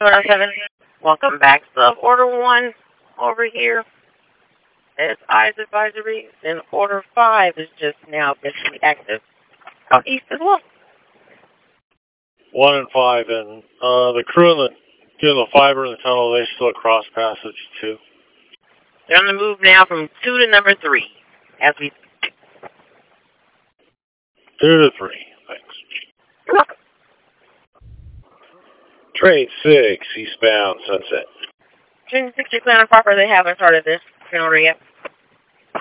7. Welcome back. Sub Order 1 over here. It's Eyes Advisory, and Order 5 is just now officially active. Out east as well. 1 and 5, and the crew in the fiber in the tunnel, they still at cross passage 2. They're on the move now from 2 to number 3, as we speak. 2 to 3, thanks. You're welcome. Train 6, eastbound, Sunset. Train 6 is on proper. They haven't started this in order yet.